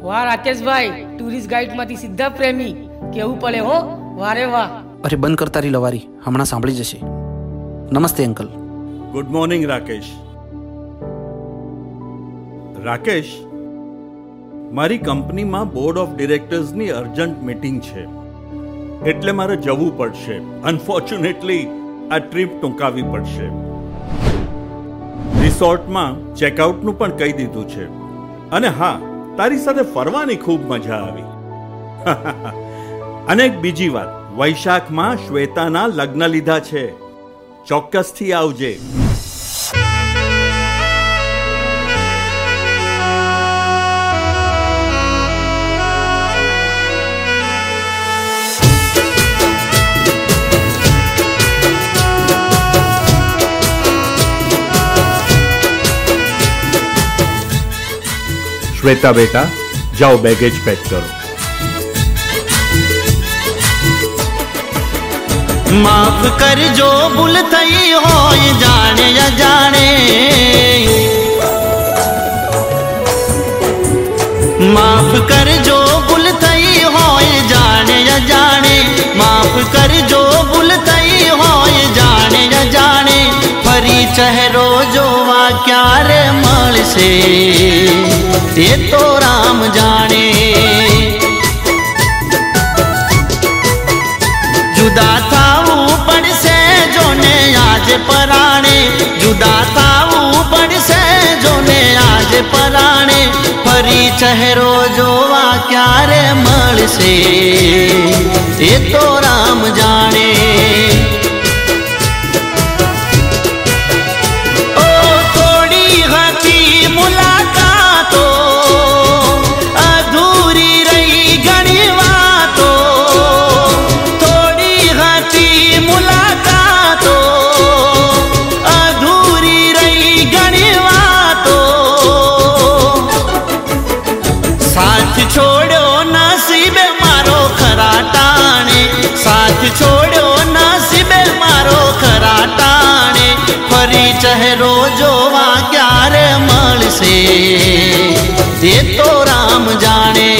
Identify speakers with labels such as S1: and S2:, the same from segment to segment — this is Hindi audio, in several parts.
S1: वाह राकेश भाई, टूरिस्ट गाइड माथी सीधा प्रेमी केवू पड़े हो। वारे वाह।
S2: अरे बंद कर तारी लवारी, हमणा सांभળી जशे। नमस्ते uncle.
S3: Good morning Rakesh. Rakesh, मारी कंपनी में बोर्ड ऑफ डायरेक्टर्स नी अर्जंट मीटिंग छे, एटले मारे जवू पड़शे। अनफॉर्च्युनेटली आ ट्रिप टूंकावी पड़शे। रिसोर्ट में चेकआउट नु पण कही दीधुं छे अने हाँ, तारी साथे फरवानी खूब मजा आवी। अने एक बीजी बात, वैशाख में श्वेताना लग्न लीधा छे, चौक्कस थी आवजे। श्वेता बेटा, जाओ बैगेज पैक करो।
S4: माफ कर जो भूल थई हो जाने या जाने, माफ कर जो भूल थई हो जाने या जाने, माफ कर जो भूल थई हो जाने या जाने। फरी चेहरो जोवा क्यारे मळ से ये तो राम जाने। जुदा थावू पड़से जोने आज पराणे, जुदा थावू पड़से जोने आज पराणे। फरी चेहरो जोवा क्यारे मळ से ये तो राम जाने। छोड़ो नसीबे मारो खरा टाणे, साथ छोड़ो नसीबे मारो खरा टाणे। फरी चेहरो जोवा क्यारे मळ से ये तो राम जाने।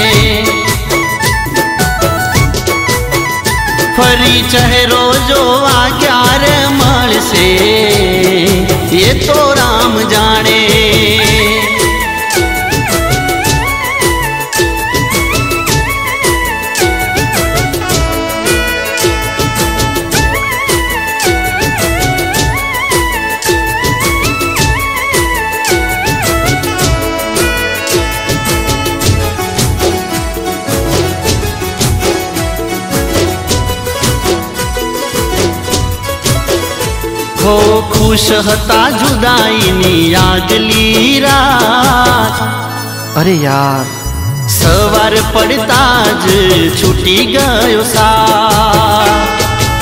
S4: फरी चेहरो जोवा क्यारे मळ से ये तो राम जाने। हो खुश हता जुदाईनी आगली रात।
S2: अरे यार,
S4: सवार पड़ता ज छूटी गयो साथ।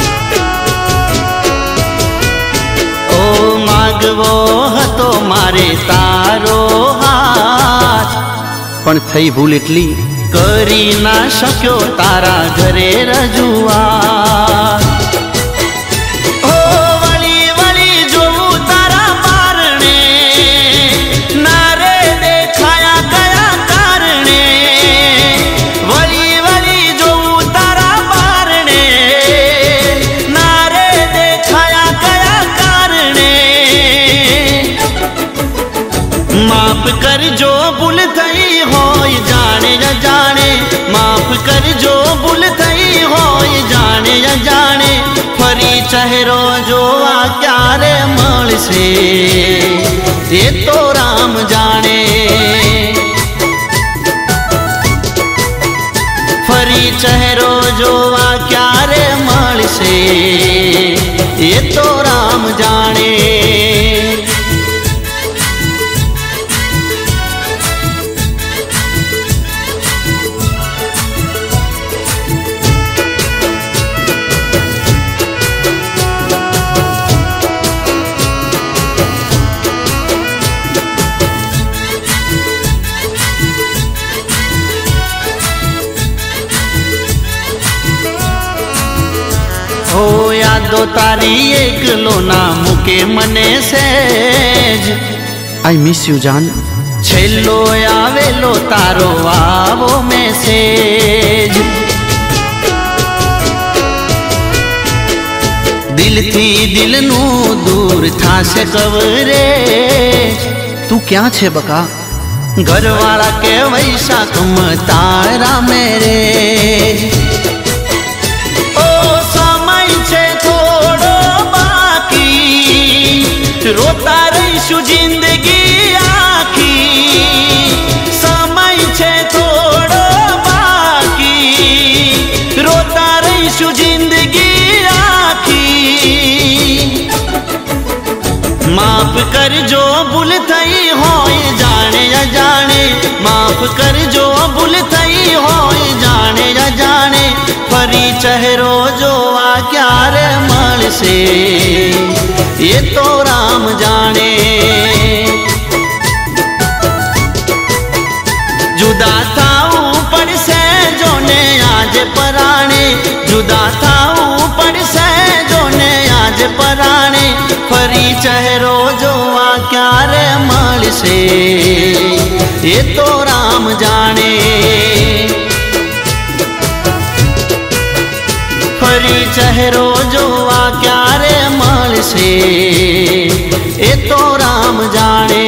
S4: ओ मागवो हतो मारे तारो हाथ,
S2: पण थई भूल एटली
S4: करी ना शक्यो तारा घरे रजूआत। माफ कर जो भूल थई हो जाने या जाने, माफ कर जो भूल थई हो जाने या जाने। फरी चेहरो जोवा क्यारे मळ से ये तो राम जाने। फरी चेहरो जोवा क्यारे मळ से ये तो राम जाने। हो यादो तारी एकलो ना मुके मने सेज।
S2: आई मिस यू जान।
S4: छेल्लो आवेलो तारो आवो मैसेज। दिल थी दिल नू दूर था से कवरेज।
S2: तू क्या छे बका?
S4: घरवाला के वैसा तुम तारा मेरे। ओ समय छे थोड़ो बाकी, रोता रहीशु जिंदगी आखी। समय छे थोड़ो बाकी, रोता रहीशु जिंदगी आखी। माफ कर जो भूल थई होय जाने अजाणे। माफ कर जो भूल थई होय जाने अजाणे। फरी चेहरो जोवा क्यारे मळशे ये तो राम जाने। जुदा थावू पड़शे जोने आज पराणे। जुदा थावू पड़शे जोने आज पराणे। फरी चेहरो जोवा क्यारे मळशे ये तो राम जाने। फरी चेहरो जोवा क्यारे मळशे ये तो राम जाने।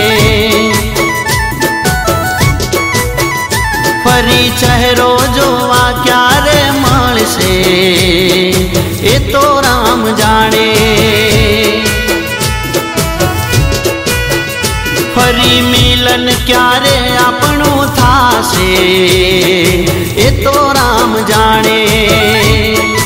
S4: फरी चेहरो जोवा क्यारे मळशे ये तो राम जाने। फरी मिलन क्यारे आपणो थाशे ये तो राम जाने।